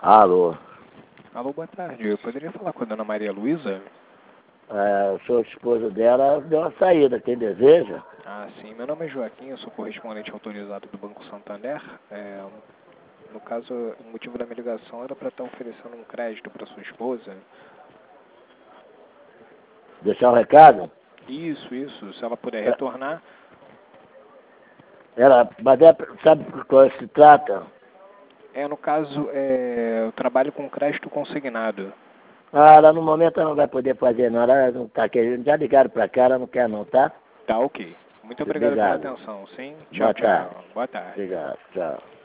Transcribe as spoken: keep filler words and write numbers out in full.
Alô. Alô, boa tarde. Eu poderia falar com a dona Maria Luísa? É, eu sou esposo dela, deu uma saída, quem deseja? Ah, sim. Meu nome é Joaquim, eu sou correspondente autorizado do Banco Santander. É, no caso, o motivo da minha ligação era para estar oferecendo um crédito para sua esposa. Deixar um recado? Isso, isso. Se ela puder É, retornar. ela, mas é, sabe do que se trata? É, no caso, é, eu trabalho com crédito consignado. Ah, ela no momento ela não vai poder fazer não, ela não tá querendo, já ligaram pra cá, ela não quer não, tá? Tá, ok. Muito obrigado pela Obrigado. atenção, sim? Tchau, Boa tarde. tchau. Boa tarde. Obrigado, tchau.